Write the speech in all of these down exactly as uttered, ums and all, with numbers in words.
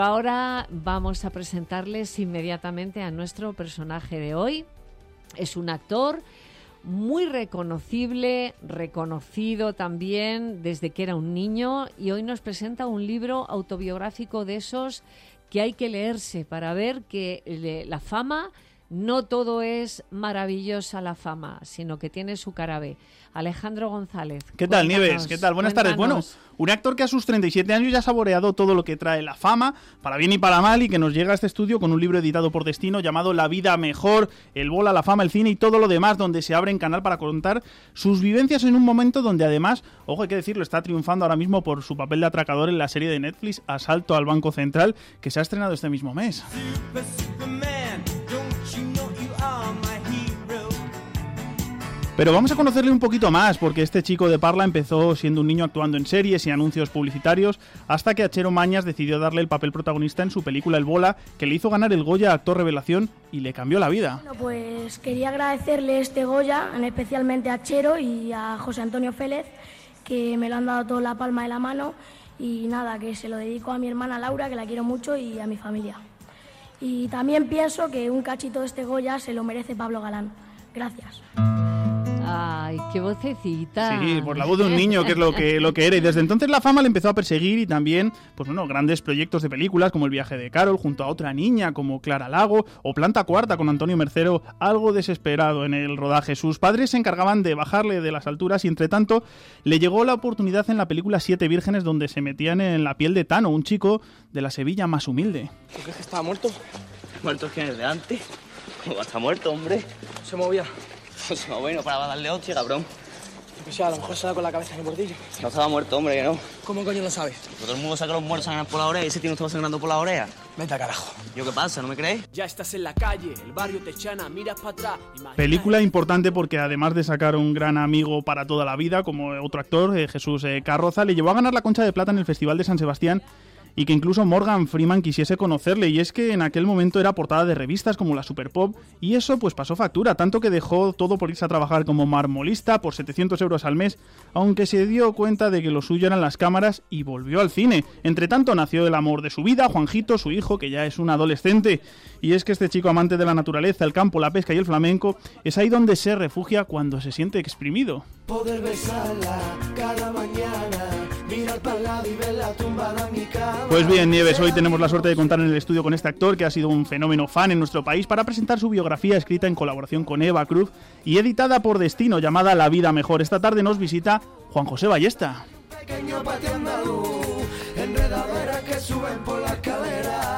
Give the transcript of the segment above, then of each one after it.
Ahora vamos a presentarles inmediatamente a nuestro personaje de hoy. Es un actor muy reconocible, reconocido también desde que era un niño, y hoy nos presenta un libro autobiográfico de esos que hay que leerse para ver que la fama, no todo es maravillosa la fama, sino que tiene su cara B. Alejandro González. ¿Qué tal, Nieves? ¿Qué tal? Buenas tardes. Bueno, un actor que a sus treinta y siete años ya ha saboreado todo lo que trae la fama, para bien y para mal, y que nos llega a este estudio con un libro editado por Destino llamado La vida mejor, el bola, la fama, el cine y todo lo demás, donde se abre en canal para contar sus vivencias en un momento donde además, ojo, hay que decirlo, está triunfando ahora mismo por su papel de atracador en la serie de Netflix Asalto al Banco Central, que se ha estrenado este mismo mes. Pero vamos a conocerle un poquito más, porque este chico de Parla empezó siendo un niño actuando en series y anuncios publicitarios, hasta que Achero Mañas decidió darle el papel protagonista en su película El Bola, que le hizo ganar el Goya a Actor Revelación y le cambió la vida. Bueno, pues quería agradecerle este Goya, especialmente a Achero y a José Antonio Félez, que me lo han dado toda la palma de la mano, y nada, que se lo dedico a mi hermana Laura, que la quiero mucho, y a mi familia. Y también pienso que un cachito de este Goya se lo merece Pablo Galán. Gracias. Ay, qué vocecita. Sí, por la voz de un niño, que es lo que, lo que era. Y desde entonces la fama le empezó a perseguir, y también, pues bueno, grandes proyectos de películas como El viaje de Carol, junto a otra niña como Clara Lago, o Planta Cuarta con Antonio Mercero, algo desesperado en el rodaje. Sus padres se encargaban de bajarle de las alturas y, entre tanto, le llegó la oportunidad en la película Siete Vírgenes, donde se metían en la piel de Tano, un chico de la Sevilla más humilde. ¿Tú crees que estaba muerto? ¿Muerto quién es de antes? ¿Cómo está muerto, hombre? Se movía. Pues no, bueno, para darle hostia, cabrón. Que sea, a lo mejor se da con la cabeza en el bordillo. No estaba muerto, hombre, que no. ¿Cómo coño lo sabes? Pues todo el mundo sabe que los muertos sangran por la oreja y ese tío no estaba sangrando por la oreja. Vete a carajo. ¿Yo qué pasa? ¿No me crees? Ya estás en la calle, el barrio te chana, miras para atrás. Imagina... Película importante porque además de sacar un gran amigo para toda la vida, como otro actor, eh, Jesús eh, Carroza, le llevó a ganar la Concha de Plata en el Festival de San Sebastián, y que incluso Morgan Freeman quisiese conocerle, y es que en aquel momento era portada de revistas como la Super Pop, y eso pues pasó factura, tanto que dejó todo por irse a trabajar como marmolista por setecientos euros al mes, aunque se dio cuenta de que lo suyo eran las cámaras y volvió al cine. Entre tanto nació el amor de su vida, Juanjito, su hijo, que ya es un adolescente, y es que este chico amante de la naturaleza, el campo, la pesca y el flamenco, es ahí donde se refugia cuando se siente exprimido. Poder besarla cada mañana, mirar para el lado y verla tumbada en mi cama. Pues bien, Nieves, hoy tenemos la suerte de contar en el estudio con este actor que ha sido un fenómeno fan en nuestro país para presentar su biografía escrita en colaboración con Eva Cruz y editada por Destino, llamada La vida mejor. Esta tarde nos visita Juan José Ballesta. Pequeño patio andaluz, enredaderas que suben por la escalera.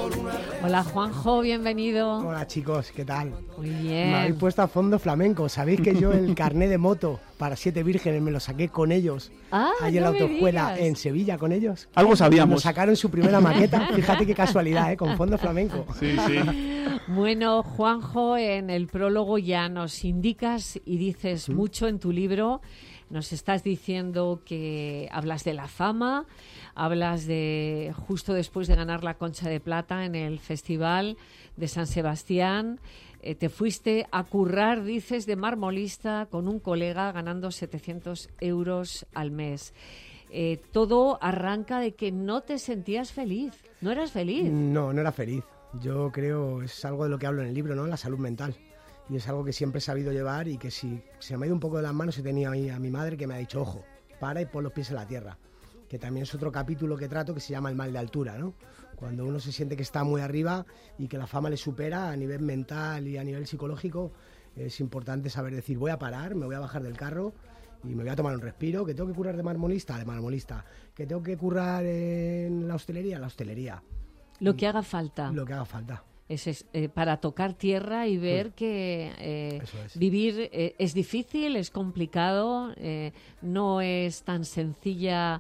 Hola Juanjo, bienvenido. Hola chicos, ¿qué tal? Muy bien. Me habéis puesto a fondo flamenco. ¿Sabéis que yo el carné de moto para Siete Vírgenes me lo saqué con ellos? Ah, ahí en no la autoescuela me digas. en Sevilla con ellos. Algo sabíamos. Nos sacaron su primera maqueta. Fíjate qué casualidad, ¿eh? Con fondo flamenco. Sí, sí. Bueno, Juanjo, en el prólogo ya nos indicas y dices mucho en tu libro. Nos estás diciendo que hablas de la fama, hablas de justo después de ganar la Concha de Plata en el Festival de San Sebastián, eh, te fuiste a currar, dices, de marmolista con un colega ganando setecientos euros al mes. Eh, todo arranca de que no te sentías feliz, no eras feliz. No, no era feliz. Yo creo, es algo de lo que hablo en el libro, ¿no? La salud mental. Y es algo que siempre he sabido llevar y que si se me ha ido un poco de las manos he tenido ahí a mi madre que me ha dicho, ojo, para y pon los pies en la tierra. Que también es otro capítulo que trato que se llama el mal de altura, ¿no? Cuando uno se siente que está muy arriba y que la fama le supera a nivel mental y a nivel psicológico, es importante saber decir, voy a parar, me voy a bajar del carro y me voy a tomar un respiro, que tengo que currar de marmolista, de marmolista, que tengo que currar en la hostelería, la hostelería. Lo que haga falta. Lo que haga falta. Es, es eh, para tocar tierra y ver sí. que eh, es. vivir eh, es difícil, es complicado, eh, no es tan sencilla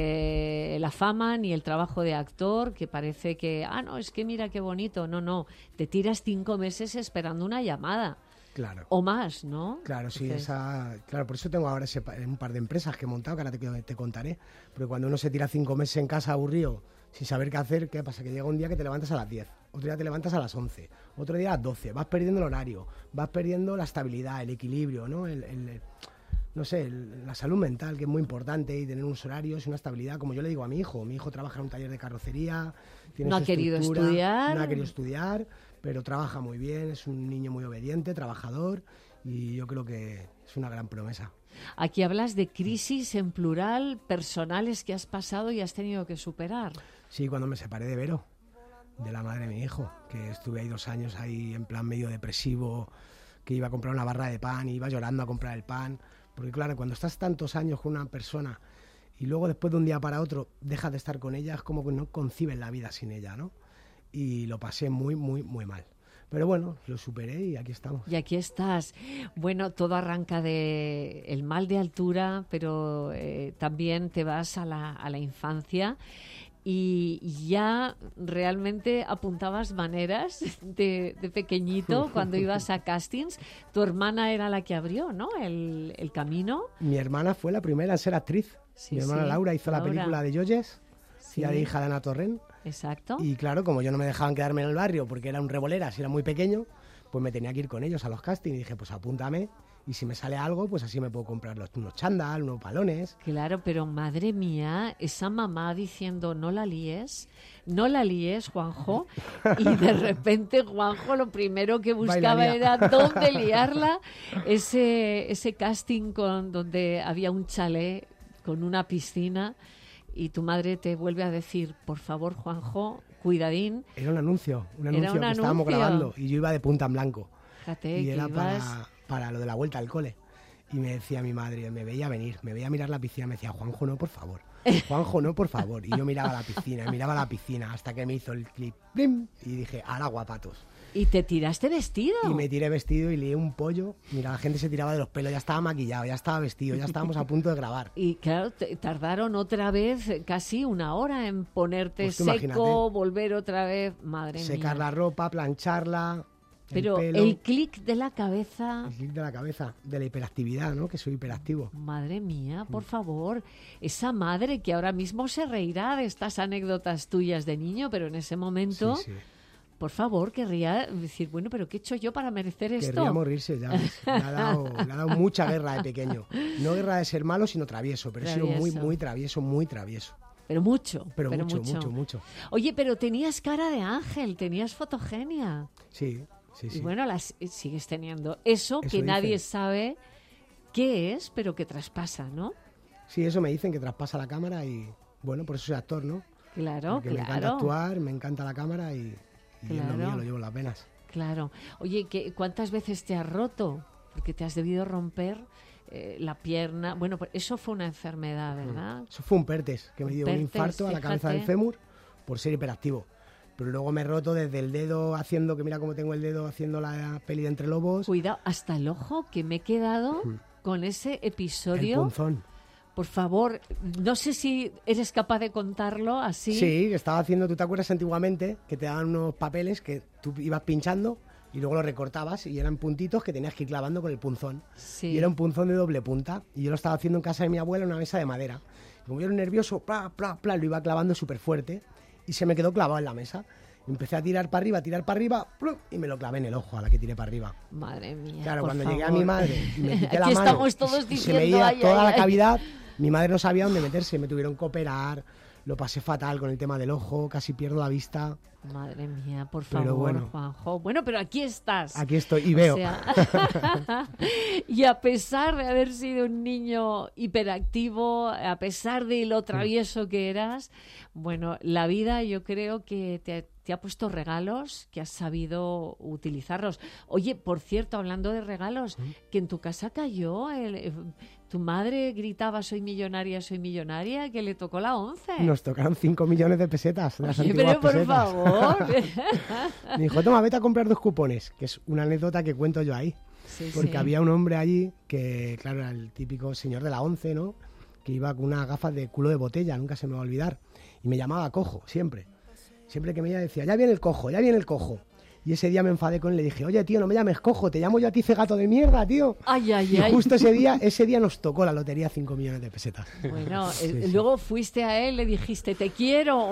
eh, la fama ni el trabajo de actor, que parece que, ah, no, es que mira qué bonito. No, no, te tiras cinco meses esperando una llamada. Claro. O más, ¿no? Claro, sí, Entonces... esa, claro, por eso tengo ahora ese, un par de empresas que he montado, que ahora te, te contaré, porque cuando uno se tira cinco meses en casa aburrido, sin saber qué hacer, ¿qué pasa? Que llega un día que te levantas a las diez, otro día te levantas a las once, otro día a las doce, vas perdiendo el horario, vas perdiendo la estabilidad, el equilibrio, ¿no? El, el, no sé, la salud mental, que es muy importante, y tener unos horarios y una estabilidad, como yo le digo a mi hijo. Mi hijo trabaja en un taller de carrocería, tiene no su ha querido estructura, estudiar. No ha querido estudiar, pero trabaja muy bien, es un niño muy obediente, trabajador, y yo creo que es una gran promesa. Aquí hablas de crisis en plural, personales que has pasado y has tenido que superar. Sí, cuando me separé de Vero, de la madre de mi hijo, que estuve ahí dos años ahí en plan medio depresivo, que iba a comprar una barra de pan, iba llorando a comprar el pan, porque claro, cuando estás tantos años con una persona y luego después de un día para otro dejas de estar con ella, es como que no concibes la vida sin ella, ¿no? Y lo pasé muy, muy, muy mal. Pero bueno, lo superé y aquí estamos. Y aquí estás. Bueno, todo arranca de el mal de altura, pero eh, también te vas a la, a la infancia y ya realmente apuntabas maneras de, de pequeñito cuando ibas a castings. Tu hermana era la que abrió, ¿no? El, el camino. Mi hermana fue la primera en ser actriz. Sí, Mi hermana sí, Laura hizo Laura. la película de Yoyes, Sí. hija de hija de Ana Torrent. Exacto. Y claro, como yo no me dejaban quedarme en el barrio porque era un revoleras y era muy pequeño, pues me tenía que ir con ellos a los castings y dije, pues apúntame y si me sale algo, pues así me puedo comprar los, unos chándal, unos palones. Claro, pero madre mía, esa mamá diciendo no la líes, no la líes, Juanjo, y de repente Juanjo lo primero que buscaba Bailaría. era dónde liarla, ese, ese casting con donde había un chalet con una piscina y tu madre te vuelve a decir, por favor, Juanjo, cuidadín. Era un anuncio, un Era anuncio un que estábamos anuncio. grabando y yo iba de punta en blanco. Fíjate Y que era ibas... para, para lo de la vuelta al cole. Y me decía mi madre, me veía venir, me veía mirar la piscina, me decía, Juanjo, no, por favor. Juanjo, no, por favor. Y yo miraba la piscina, miraba la piscina, hasta que me hizo el clip, ¡plim! Y dije, ahora guapatos. Y te tiraste vestido. Y me tiré vestido y lié un pollo. Mira, la gente se tiraba de los pelos, ya estaba maquillado, ya estaba vestido, ya estábamos a punto de grabar. Y claro, te- tardaron otra vez casi una hora en ponerte Pues tú seco, imagínate. volver otra vez, madre Secar mía. la ropa, plancharla, Pero el el, pelo, clic de la cabeza, el clic de la cabeza, de la hiperactividad, ¿no? Que soy hiperactivo. madre mía, por Mm. favor, esa madre que ahora mismo se reirá de estas anécdotas tuyas de niño, pero en ese momento, Sí, sí. por favor, querría decir, bueno, pero ¿qué he hecho yo para merecer esto? Querría morirse ya. ¿ves? Le ha, dado, le ha dado mucha guerra de pequeño. No guerra de ser malo, sino travieso. Pero he sido muy, Travieso. muy travieso, muy travieso. Pero mucho, Pero, mucho, mucho, mucho. Oye, pero tenías cara de ángel, tenías fotogenia. Sí, sí, sí. Y bueno, las eh, sigues teniendo. Eso, Eso que nadie dicen. sabe qué es, pero que traspasa, ¿no? Sí, eso me dicen que traspasa la cámara y, bueno, por eso soy actor, ¿no? Claro, Porque me encanta claro. actuar, me encanta la cámara y, y es lo Claro. mío, lo llevo en las venas. Claro. Oye, ¿qué, ¿cuántas veces te has roto? Porque te has debido romper eh, la pierna. Bueno, pues eso fue una enfermedad, ¿verdad? Eso fue un pertes, que me Un dio un pertes, infarto a la cabeza del fíjate. fémur por ser hiperactivo. Pero luego me he roto desde el dedo haciendo, que mira cómo tengo el dedo haciendo la peli de Entre Lobos, Cuidado, hasta el ojo, que me he quedado con ese el episodio. punzón. Por favor, no sé si eres capaz de contarlo así. Sí, que estaba haciendo, ¿tú te acuerdas antiguamente que te daban unos papeles que tú ibas pinchando y luego los recortabas y eran puntitos que tenías que ir clavando con el punzón? Sí. Y era un punzón de doble punta y yo lo estaba haciendo en casa de mi abuela en una mesa de madera. Y como yo era nervioso, pla, pla, pla, lo iba clavando súper fuerte y se me quedó clavado en la mesa. Empecé a tirar para arriba, a tirar para arriba, plum, y me lo clavé en el ojo a la que tiré para arriba. Madre mía. Claro, por cuando favor. llegué a mi madre y me quité la Aquí mano estamos todos y se diciendo, veía ay, toda ay, la ay. cavidad, mi madre no sabía dónde meterse, me tuvieron que operar, lo pasé fatal con el tema del ojo, casi pierdo la vista. Madre mía, por Pero favor, bueno. Juanjo. Bueno, pero aquí estás. Aquí estoy y O veo. sea, y a pesar de haber sido un niño hiperactivo, a pesar de lo travieso que eras, bueno, la vida yo creo que te, te ha puesto regalos que has sabido utilizarlos. Oye, por cierto, hablando de regalos, que en tu casa cayó, el- eh, tu madre gritaba soy millonaria, soy millonaria, que le tocó la once. Nos tocaron cinco millones de pesetas, de las Oye, antiguas pero por pesetas. favor. Me dijo, toma, vete a comprar dos cupones, que es una anécdota que cuento yo ahí. Sí, Porque sí. había un hombre allí que, claro, era el típico señor de la once, ¿no? Que iba con unas gafas de culo de botella, nunca se me va a olvidar. Y me llamaba cojo, siempre. Siempre que me iba decía, ya viene el cojo, ya viene el cojo. Y ese día me enfadé con él, le dije, oye, tío, no me llames cojo, te llamo yo a ti cegato de mierda, tío. Ay, ay, y ay. justo ese día, ese día nos tocó la lotería cinco millones de pesetas. Bueno, Sí, eh, sí. luego fuiste a él, le dijiste, te quiero.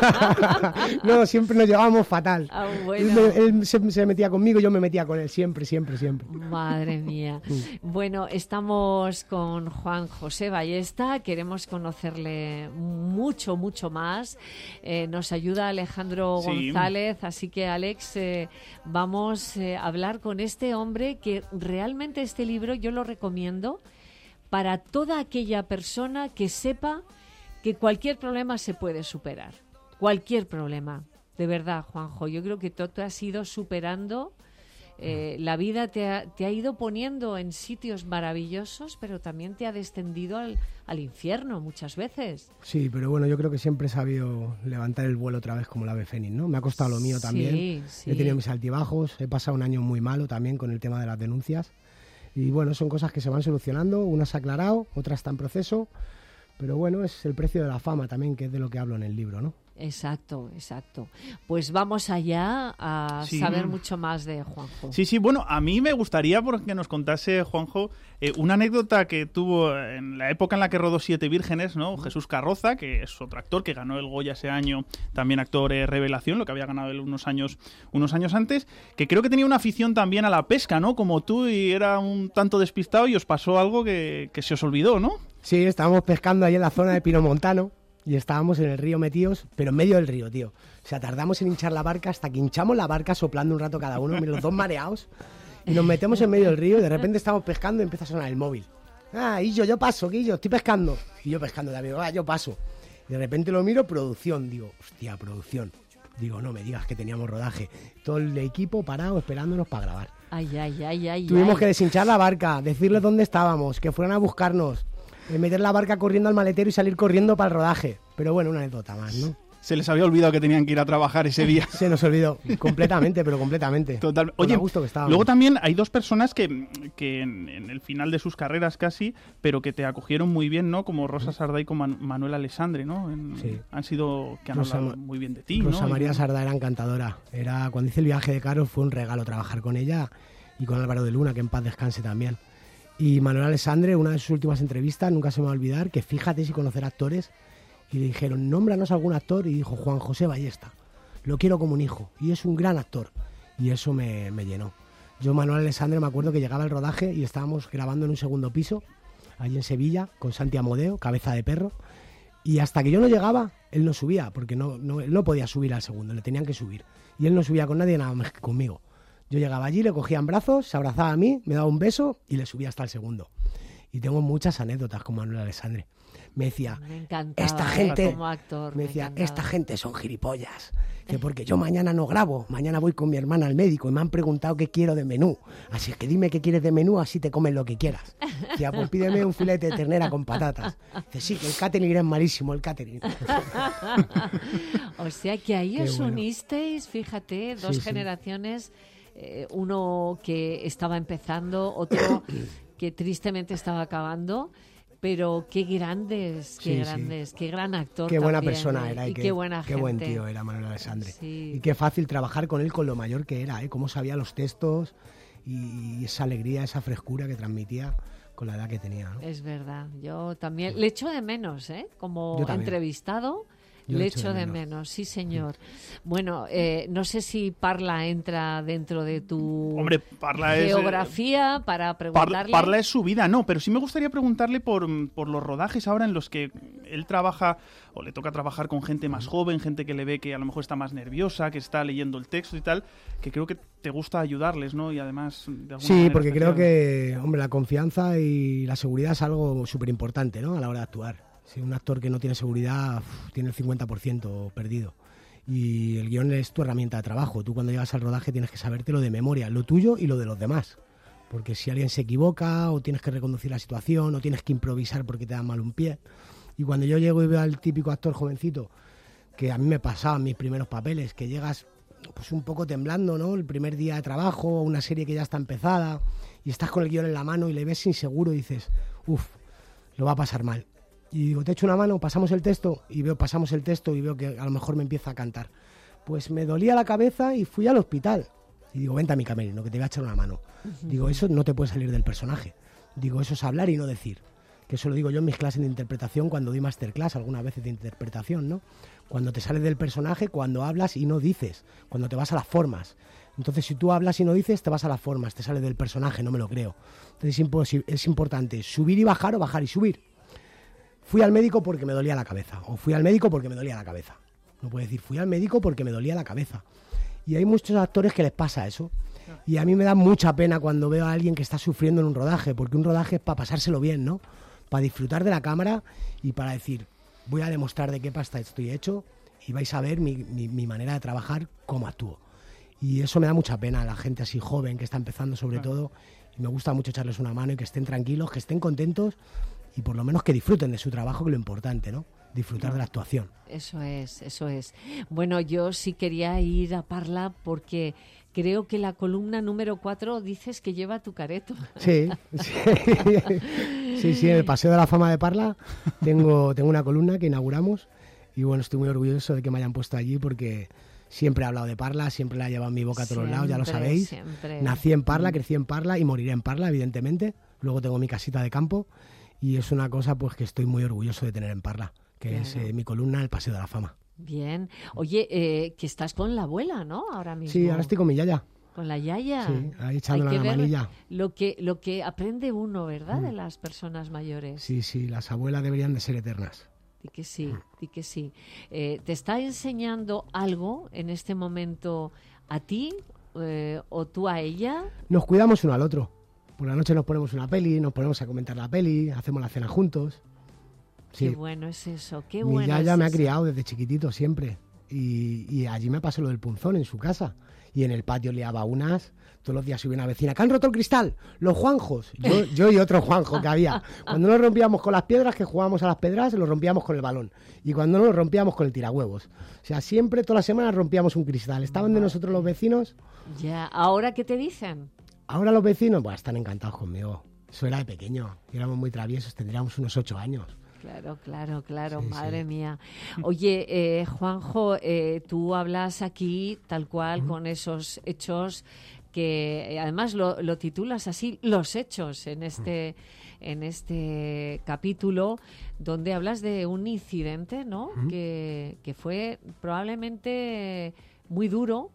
No, siempre nos llevábamos fatal. Ah, Él, bueno. me- él se, se metía conmigo, yo me metía con él, siempre, siempre, siempre. Madre mía. Bueno, estamos con Juan José Ballesta, queremos conocerle mucho, mucho más. Eh, nos ayuda Alejandro Sí. González, así que Alex, eh, vamos eh, a hablar con este hombre que realmente este libro yo lo recomiendo para toda aquella persona que sepa que cualquier problema se puede superar. Cualquier problema. De verdad, Juanjo, yo creo que tú te has ido superando. Eh, la vida te ha, te ha ido poniendo en sitios maravillosos, pero también te ha descendido al, al infierno muchas veces. Sí, pero bueno, yo creo que siempre he sabido levantar el vuelo otra vez como la ave fénix, ¿no? Me ha costado lo mío Sí, también. sí. He tenido mis altibajos, he pasado un año muy malo también con el tema de las denuncias. Y bueno, son cosas que se van solucionando, una se ha aclarado, otra está en proceso. Pero bueno, es el precio de la fama también, que es de lo que hablo en el libro, ¿no? Exacto, exacto. Pues vamos allá a Sí. saber mucho más de Juanjo. Sí, sí, bueno, a mí me gustaría porque nos contase, Juanjo, eh, una anécdota que tuvo en la época en la que rodó Siete Vírgenes, ¿no? Jesús Carroza, que es otro actor que ganó el Goya ese año, también actor eh, revelación, lo que había ganado él unos años, unos años antes, que creo que tenía una afición también a la pesca, ¿no? Como tú, y era un tanto despistado y os pasó algo que, que se os olvidó, ¿no? Sí, estábamos pescando ahí en la zona de Pinomontano y estábamos en el río metidos, pero en medio del río, tío. O sea, tardamos en hinchar la barca hasta que hinchamos la barca soplando un rato cada uno, los dos mareados, y nos metemos en medio del río y de repente estamos pescando y empieza a sonar el móvil. Ah, y yo, yo paso, Guillo, estoy pescando. Y yo pescando también, ah, yo paso. Y de repente lo miro, producción, digo, hostia, producción. Digo, no me digas que teníamos rodaje. Todo el equipo parado esperándonos para grabar. Ay, ay, ay, ay. Tuvimos ay. que deshinchar la barca, decirles dónde estábamos, que fueran a buscarnos, eh, meter la barca corriendo al maletero y salir corriendo para el rodaje. Pero bueno, una anécdota más, ¿no? Se les había olvidado que tenían que ir a trabajar ese día. Se nos olvidó completamente, pero completamente. Total. Con Oye, lo gusto que estábamos. luego también hay dos personas que, que en, en el final de sus carreras casi, pero que te acogieron muy bien, ¿no? Como Rosa Sardá y como Man- Manuel Alessandre, ¿no? En- Sí. Han sido, que han Rosa hablado Ma- muy bien de ti, Rosa ¿no? María Y- Sardá era encantadora. Era, cuando hice el viaje de Carlos fue un regalo trabajar con ella y con Álvaro de Luna, que en paz descanse también. Y Manuel Alessandre, una de sus últimas entrevistas, nunca se me va a olvidar, que fíjate si conocer actores, y le dijeron, nómbranos algún actor, y dijo Juan José Ballesta. Lo quiero como un hijo, y es un gran actor. Y eso me, me llenó. Yo, Manuel Alessandre, me acuerdo que llegaba el rodaje y estábamos grabando en un segundo piso, allí en Sevilla, con Santi Amodeo, cabeza de perro, y hasta que yo no llegaba, él no subía, porque no, no, él no podía subir al segundo, le tenían que subir. Y él no subía con nadie, nada más que conmigo. Yo llegaba allí, le cogía en brazos, se abrazaba a mí, me daba un beso y le subía hasta el segundo. Y tengo muchas anécdotas con Manuel Alessandre. Me decía, Me encantaba esta él gente, como actor, me me decía, encantaba. esta gente son gilipollas. Dice, porque yo mañana no grabo, mañana voy con mi hermana al médico y me han preguntado qué quiero de menú. Así que dime qué quieres de menú, así te comes lo que quieras. Decía, pues pídeme un filete de ternera con patatas. Dice, sí, que el catering es malísimo, el catering. O sea que ahí Qué os bueno. unisteis, fíjate, dos Sí, sí. generaciones, eh, uno que estaba empezando, otro que tristemente estaba acabando, pero qué grandes, qué Sí, sí. grandes, qué gran actor Qué buena también, persona ¿eh? era y, y, qué, buena qué gente. buen tío era Manuel Alessandre. Sí. Y qué fácil trabajar con él con lo mayor que era, ¿eh? Cómo sabía los textos y esa alegría, esa frescura que transmitía con la edad que tenía, ¿no? Es verdad, yo también le echo de menos, ¿eh? Como Yo también. entrevistado. Yo Le le echo de menos, sí señor. Bueno, eh, no sé si Parla entra dentro de tu Hombre, Parla es... eh, geografía para Parla, preguntarle. Parla es su vida, no, pero sí me gustaría preguntarle por, por los rodajes ahora en los que él trabaja o le toca trabajar con gente más joven, gente que le ve que a lo mejor está más nerviosa, que está leyendo el texto y tal, que creo que te gusta ayudarles, ¿no? Y además, de alguna Sí, manera porque creo especial. que, hombre, la confianza y la seguridad es algo súper importante, ¿no? A la hora de actuar. Si un actor que no tiene seguridad uf, tiene el cincuenta por ciento perdido. Y el guión es tu herramienta de trabajo. Tú cuando llegas al rodaje tienes que sabértelo de memoria, lo tuyo y lo de los demás. Porque si alguien se equivoca o tienes que reconducir la situación o tienes que improvisar porque te da mal un pie. Y cuando yo llego y veo al típico actor jovencito, que a mí me pasaban mis primeros papeles, que llegas pues un poco temblando, ¿no? El primer día de trabajo, una serie que ya está empezada y estás con el guión en la mano y le ves inseguro y dices, uff, lo va a pasar mal. Y digo, te echo una mano, pasamos el texto y veo, pasamos el texto y veo que a lo mejor me empieza a cantar. Pues me dolía la cabeza y fui al hospital. y digo, vente a mi camerino, que te voy a echar una mano. Uh-huh. Digo, eso no te puede salir del personaje. Digo, eso es hablar y no decir. Que eso lo digo yo en mis clases de interpretación cuando doy masterclass, algunas veces de interpretación, ¿no? Cuando te sales del personaje, cuando hablas y no dices, cuando te vas a las formas. Entonces, si tú hablas y no dices, te vas a las formas, te sales del personaje, no me lo creo. Entonces, es, impos- es importante subir y bajar o bajar y subir. Fui al médico porque me dolía la cabeza, o fui al médico porque me dolía la cabeza. No puedo decir, fui al médico porque me dolía la cabeza. Y hay muchos actores que les pasa eso. Y a mí me da mucha pena cuando veo a alguien que está sufriendo en un rodaje, porque un rodaje es para pasárselo bien, ¿no? Para disfrutar de la cámara y para decir, voy a demostrar de qué pasta estoy hecho y vais a ver mi, mi, mi manera de trabajar, cómo actúo. Y eso me da mucha pena a la gente así joven que está empezando sobre todo, y me gusta mucho echarles una mano y que estén tranquilos, que estén contentos y por lo menos que disfruten de su trabajo, que es lo importante, ¿no? Disfrutar de la actuación. Eso es, eso es. Bueno, yo sí quería ir a Parla porque creo que la columna número cuatro dices que lleva tu careto. Sí, sí, sí, sí, en el Paseo de la Fama de Parla tengo, tengo una columna que inauguramos y bueno, estoy muy orgulloso de que me hayan puesto allí porque siempre he hablado de Parla, siempre la he llevado en mi boca a todos los lados, ya lo sabéis. Siempre. Nací en Parla, crecí en Parla y moriré en Parla, evidentemente. Luego tengo mi casita de campo y es una cosa pues que estoy muy orgulloso de tener en Parla, que claro. es eh, mi columna, el Paseo de la Fama. Bien. Oye, eh, que estás con la abuela, ¿no? Ahora mismo. Sí, ahora estoy con mi yaya. Con la yaya. Sí, ahí echándole la manilla. Lo que, lo que aprende uno, ¿verdad? Mm. De las personas mayores. Sí, sí, las abuelas deberían de ser eternas. Di que sí, di que sí. Eh, ¿Te está enseñando algo en este momento a ti eh, o tú a ella? Nos cuidamos uno al otro. Por la noche nos ponemos una peli, nos ponemos a comentar la peli, hacemos la cena juntos. Sí. Qué bueno es eso, qué Mi bueno yaya es me eso. ha criado desde chiquitito siempre. Y, y allí me pasó lo del punzón en su casa. Y en el patio liaba unas. Todos los días subía una vecina. ¿Que han roto el cristal? Los Juanjos. Yo, yo y otro Juanjo que había. Cuando nos rompíamos con las piedras, que jugábamos a las pedras, lo rompíamos con el balón. Y cuando no, lo rompíamos con el tirahuevos. O sea, siempre, todas las semanas rompíamos un cristal. Estaban de nosotros los vecinos. Ya, ¿ahora qué te dicen? Ahora los vecinos, pues están encantados conmigo. Eso era de pequeño. Éramos muy traviesos, tendríamos unos ocho años. Claro, claro, claro, Sí, madre sí. mía. Oye, eh, Juanjo, eh, tú hablas aquí tal cual uh-huh. con esos hechos que eh, además lo, lo titulas así, los hechos, en este, uh-huh. en este capítulo, donde hablas de un incidente, ¿no? Uh-huh. Que, que fue probablemente muy duro,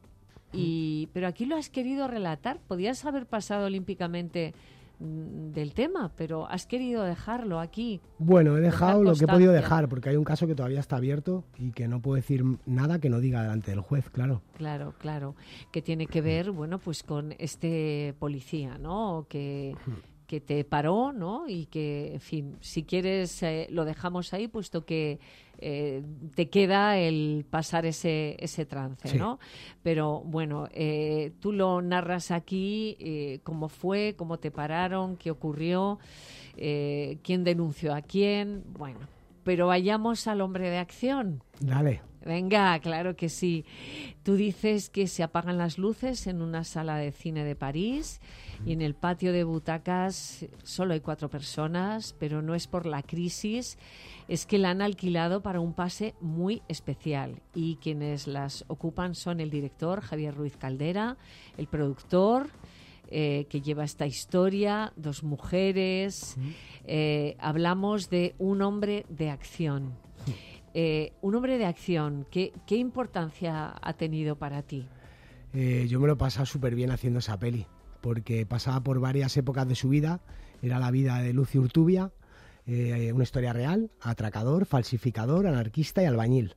y, pero aquí lo has querido relatar. Podías haber pasado olímpicamente del tema, pero has querido dejarlo aquí. Bueno, he dejado lo que he podido dejar, porque hay un caso que todavía está abierto y que no puedo decir nada que no diga delante del juez, claro. Claro, claro, que tiene que ver, bueno, pues con este policía, ¿no? Que, que te paró, ¿no? Y que, en fin, si quieres eh, lo dejamos ahí, puesto que eh, te queda el pasar ese, ese trance, sí. ¿no? Pero, bueno, eh, tú lo narras aquí, eh, cómo fue, cómo te pararon, qué ocurrió, eh, quién denunció a quién, bueno. Pero vayamos al hombre de acción. Dale. Venga, claro que sí. Tú dices que se apagan las luces en una sala de cine de París y en el patio de butacas solo hay cuatro personas, pero no es por la crisis, es que la han alquilado para un pase muy especial y quienes las ocupan son el director Javier Ruiz Caldera, el productor eh, que lleva esta historia, dos mujeres, eh, hablamos de un hombre de acción. Eh, un hombre de acción, ¿qué, qué importancia ha tenido para ti? Eh, yo me lo he pasado súper bien haciendo esa peli, porque pasaba por varias épocas de su vida. Era la vida de Lucy Urtubia, eh, una historia real, atracador, falsificador, anarquista y albañil.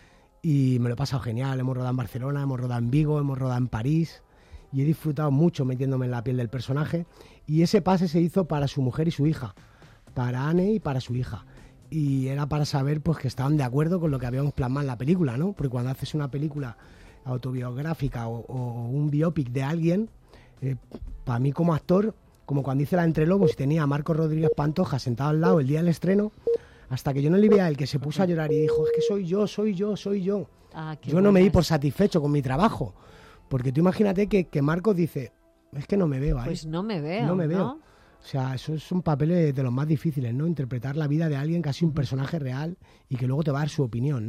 Y me lo he pasado genial. Hemos rodado en Barcelona, hemos rodado en Vigo, hemos rodado en París y he disfrutado mucho metiéndome en la piel del personaje. Y ese pase se hizo para su mujer y su hija, para Anne y para su hija. Y era para saber pues que estaban de acuerdo con lo que habíamos plasmado en la película, ¿no? Porque cuando haces una película autobiográfica o, o un biopic de alguien, eh, para mí como actor, como cuando hice La Entre Lobos y tenía a Marcos Rodríguez Pantoja sentado al lado el día del estreno, hasta que yo no le vi a él que se puso a llorar y dijo, es que soy yo, soy yo, soy yo. Ah, yo no me di por satisfecho con mi trabajo. Porque tú imagínate que, que Marcos dice, es que no me veo ahí. Pues no me veo, No me veo. ¿no? O sea, eso es un papel de los más difíciles, ¿no? Interpretar la vida de alguien, casi un personaje real, y que luego te va a dar su opinión, ¿no?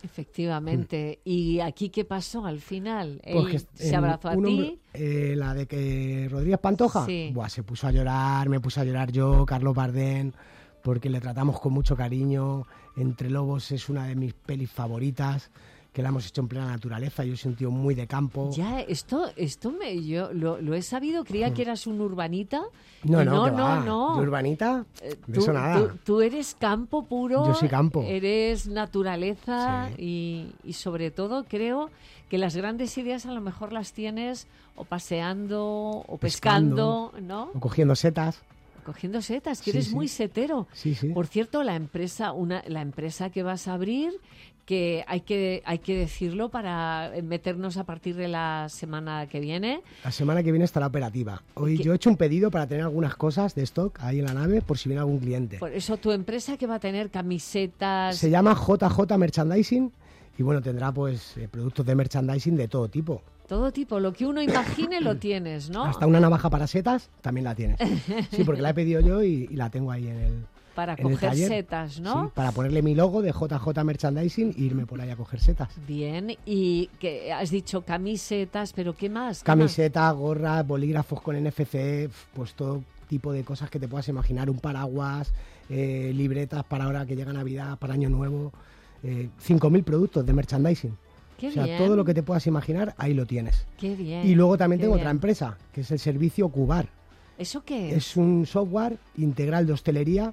Efectivamente. Mm. ¿Y aquí qué pasó al final? Él Pues se en, abrazó a ti. Hombre, eh, la de que Rodríguez Pantoja, sí. Buah, se puso a llorar, me puse a llorar yo, Carlos Bardén, porque le tratamos con mucho cariño. Entre Lobos es una de mis pelis favoritas, que la hemos hecho en plena naturaleza. Yo soy un tío muy de campo. Ya, esto, esto me, yo lo, lo he sabido, creía que eras un urbanita. No, y no, no, no, no. Yo urbanita, Eh, de tú, eso nada. Tú, tú eres campo puro. Yo soy campo. Eres naturaleza Sí. y, y sobre todo creo que las grandes ideas a lo mejor las tienes o paseando o pescando, Pescando, ¿no? O cogiendo setas. Cogiendo setas, que Sí, eres sí. muy setero. Sí, sí. Por cierto, la empresa, una, la empresa que vas a abrir, que hay que hay que decirlo para meternos a partir de la semana que viene. La semana que viene estará operativa. Hoy ¿Qué? yo he hecho un pedido para tener algunas cosas de stock ahí en la nave por si viene algún cliente. Por eso tu empresa que va a tener camisetas. Se llama J J Merchandising y bueno, tendrá pues eh, productos de merchandising de todo tipo. Todo tipo, lo que uno imagine lo tienes, ¿no? Hasta una navaja para setas también la tienes. Sí, porque la he pedido yo y, y la tengo ahí en el Para en el coger taller. setas, ¿no? Sí, para ponerle mi logo de J J Merchandising e irme por ahí a coger setas. Bien, y que has dicho camisetas, pero ¿qué más? ¿Qué Camiseta, gorra, bolígrafos con N F C, pues todo tipo de cosas que te puedas imaginar. Un paraguas, eh, libretas para ahora que llega Navidad, para Año Nuevo. Eh, cinco mil productos de merchandising. Qué o sea, bien. todo lo que te puedas imaginar, ahí lo tienes. Qué bien. Y luego también qué tengo bien. otra empresa, que es el servicio Cubar. ¿Eso qué es? Es un software integral de hostelería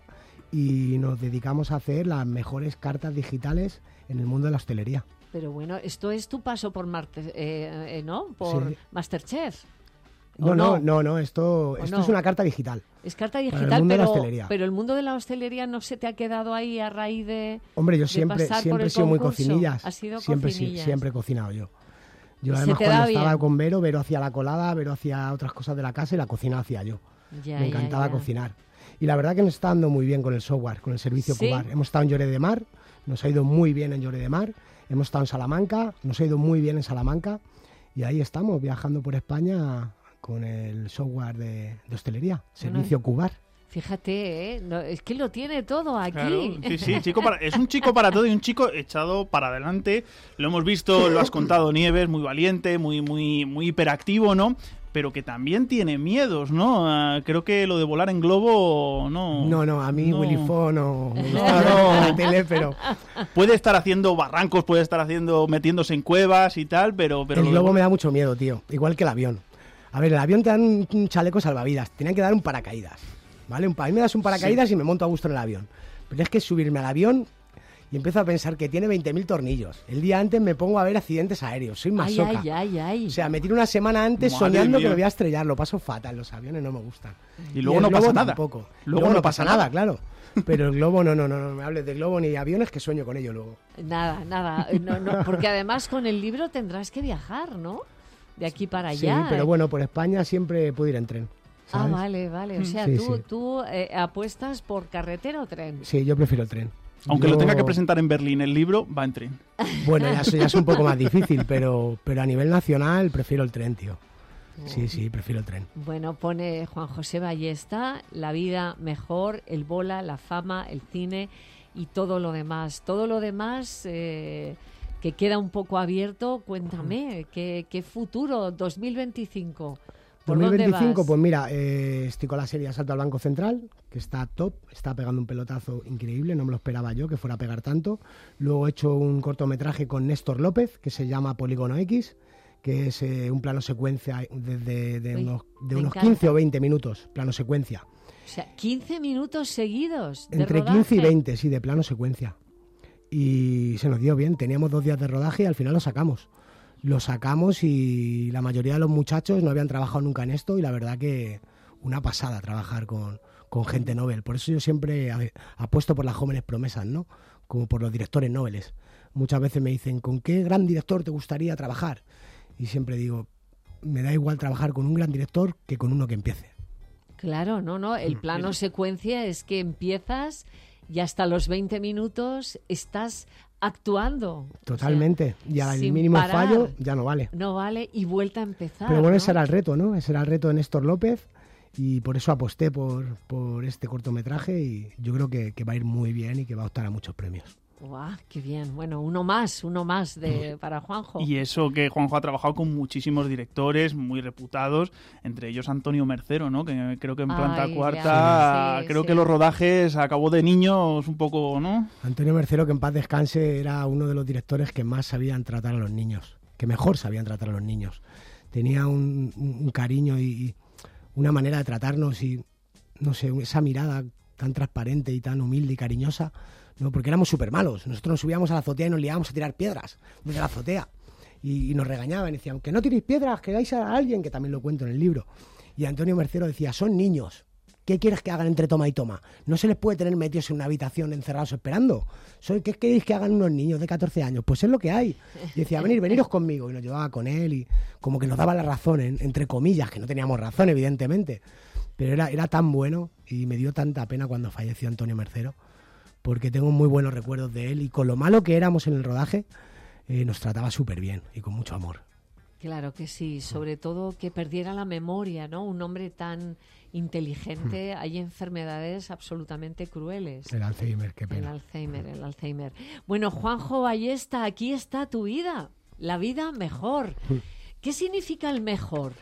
y nos dedicamos a hacer las mejores cartas digitales en el mundo de la hostelería. Pero bueno, esto es tu paso por Marte, eh, eh, ¿no? Por Sí. Masterchef. No, ¿O no, no, no, esto, ¿O esto no? es una carta digital. Es carta Para el digital, mundo de la pero, hostelería. pero el mundo de la hostelería no se te ha quedado ahí a raíz de. Hombre, yo de siempre, pasar por siempre he el sido muy concurso. cocinillas. Has sido siempre, sí, cocinillas. siempre he cocinado yo. Yo ¿Y se además te cuando da estaba bien? con Vero, Vero hacía la colada, Vero hacía otras cosas de la casa y la cocina hacía yo. Ya, Me ya, encantaba ya. cocinar. Y la verdad que nos está dando muy bien con el software, con el servicio ¿Sí? Cubar. Hemos estado en Lloret de Mar, nos ha ido muy bien en Lloret de Mar. Hemos estado en Salamanca, nos ha ido muy bien en Salamanca. Y ahí estamos, viajando por España con el software de, de hostelería, servicio Cubar. Fíjate, ¿eh? No, es que lo tiene todo aquí. Claro, sí, sí, chico para, es un chico para todo y un chico echado para adelante. Lo hemos visto, lo has contado, Nieves, muy valiente, muy, muy, muy hiperactivo, ¿no? Pero que también tiene miedos, ¿no? Ah, creo que lo de volar en globo, no. No, no, a mí no. Willy Fon o me No, gusta no. la tele, pero Puede estar haciendo barrancos, puede estar haciendo metiéndose en cuevas y tal, pero, pero el lo de globo vol- me da mucho miedo, tío. Igual que el avión. A ver, el avión te dan un, un chaleco salvavidas, tenían que dar un paracaídas, ¿vale? Un, pa- a mí me das un paracaídas y me monto a gusto en el avión. Pero es que subirme al avión y empiezo a pensar que tiene veinte mil tornillos. El día antes me pongo a ver accidentes aéreos, soy Ay, masoca. ay, ay, ay. O sea, me tiro una semana antes Madre soñando mía. que me voy a estrellar, lo paso fatal, los aviones no me gustan. Y luego el no globo pasa nada. Tampoco. Luego Luego, no no pasa pasa nada, nada. claro. Pero el globo no, no, no, no me hables de globo ni de aviones que sueño con ello luego. Nada, nada. eh, No, no, porque además con el libro tendrás que viajar, ¿no? De aquí para allá. Sí, pero bueno, por España siempre puedo ir en tren. Ah, ¿sabes? vale, vale. O sea, Sí, tú, sí. tú eh, apuestas por carretera o tren. Sí, yo prefiero el tren. Aunque Yo- lo tenga que presentar en Berlín el libro, va en tren. Bueno, ya, eso ya es un poco más difícil, pero, pero a nivel nacional prefiero el tren, tío. Sí, sí, prefiero el tren. Bueno, pone Juan José Ballesta, la vida mejor, el bola, la fama, el cine y todo lo demás. Todo lo demás eh, que queda un poco abierto, cuéntame, ¿qué, qué futuro? dos mil veinticinco. ¿Por dos mil dónde veinticinco, vas? pues mira, eh, estoy con la serie Asalto al Banco Central, que está top, está pegando un pelotazo increíble, no me lo esperaba yo que fuera a pegar tanto. Luego he hecho un cortometraje con Néstor López, que se llama Polígono X, que es eh, un plano secuencia de, de- de Uy, unos, de me unos encanta. quince o veinte minutos, plano secuencia. O sea, quince minutos seguidos de Entre rodaje. quince y veinte, sí, de plano secuencia. Y se nos dio bien, teníamos dos días de rodaje y al final lo sacamos. Lo sacamos y la mayoría de los muchachos no habían trabajado nunca en esto y la verdad que una pasada trabajar con, con gente Nobel. Por eso yo siempre a- apuesto por las jóvenes promesas, ¿no? Como por los directores Nobeles. Muchas veces me dicen, ¿con qué gran director te gustaría trabajar? Y siempre digo, me da igual trabajar con un gran director que con uno que empiece. Claro, no, no. El plano secuencia es que empiezas y hasta los veinte minutos estás actuando. Totalmente. O sea, y al sin mínimo parar. fallo ya no vale. No vale y vuelta a empezar. Pero bueno, ¿no? ese era el reto, ¿no? Ese era el reto de Néstor López y por eso aposté por, por este cortometraje y yo creo que, que va a ir muy bien y que va a optar a muchos premios. ¡Guau! ¡Qué bien! Bueno, uno más, uno más de, para Juanjo. Y eso que Juanjo ha trabajado con muchísimos directores muy reputados, entre ellos Antonio Mercero, ¿no? Que creo que en Planta Ay, Cuarta, sí, creo sí. que los rodajes acabó de niños un poco, ¿no? Antonio Mercero, que en paz descanse, era uno de los directores que más sabían tratar a los niños, que mejor sabían tratar a los niños. Tenía un, un cariño y, y una manera de tratarnos y, no sé, esa mirada tan transparente y tan humilde y cariñosa, ¿no? Porque éramos súper malos. Nosotros nos subíamos a la azotea y nos liábamos a tirar piedras desde la azotea. Y, y nos regañaban y decían, que no tiréis piedras, que dais a alguien, que también lo cuento en el libro. Y Antonio Mercero decía, son niños. ¿Qué quieres que hagan entre toma y toma? No se les puede tener metidos en una habitación encerrados esperando. Soy, ¿qué queréis que hagan unos niños de catorce años? Pues es lo que hay. Y decía, venir, veniros conmigo. Y nos llevaba con él y como que nos daba la razón, en, entre comillas, que no teníamos razón, evidentemente. Pero era, era tan bueno y me dio tanta pena cuando falleció Antonio Mercero, porque tengo muy buenos recuerdos de él y con lo malo que éramos en el rodaje, eh, nos trataba súper bien y con mucho amor. Claro que sí, sobre todo que perdiera la memoria, ¿no? Un hombre tan inteligente, hay enfermedades absolutamente crueles. El Alzheimer, qué El pena. Alzheimer, el Alzheimer. Bueno, Juanjo Ballesta, aquí está tu vida, la vida mejor. ¿Qué significa el mejor?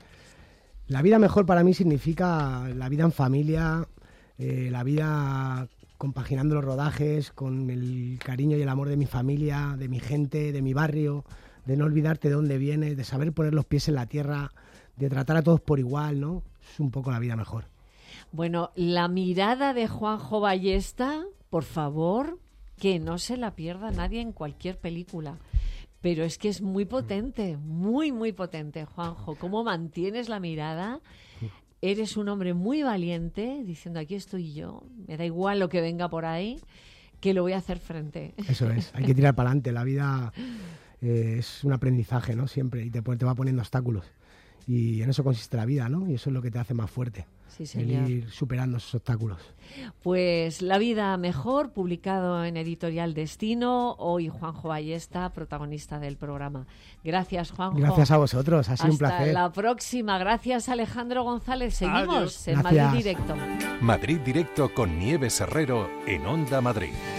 La vida mejor para mí significa la vida en familia, eh, la vida compaginando los rodajes con el cariño y el amor de mi familia, de mi gente, de mi barrio, de no olvidarte de dónde vienes, de saber poner los pies en la tierra, de tratar a todos por igual, ¿no? Es un poco la vida mejor. Bueno, la mirada de Juanjo Ballesta, por favor, que no se la pierda nadie en cualquier película. Pero es que es muy potente, muy, muy potente, Juanjo. ¿Cómo mantienes la mirada? Eres un hombre muy valiente, diciendo, aquí estoy yo, me da igual lo que venga por ahí, que lo voy a hacer frente. Eso es, hay que tirar para adelante. La vida eh, es un aprendizaje, ¿no? Siempre, y te, te va poniendo obstáculos. Y en eso consiste la vida, ¿no? Y eso es lo que te hace más fuerte. Sí, señor. El ir superando esos obstáculos. Pues La vida mejor, publicado en Editorial Destino. Hoy Juanjo Ballesta, protagonista del programa. Gracias, Juanjo. Gracias a vosotros, ha sido Hasta un placer. Hasta la próxima. Gracias, Alejandro González. Seguimos Adiós. en Gracias. Madrid Directo. Madrid Directo con Nieves Herrero en Onda Madrid.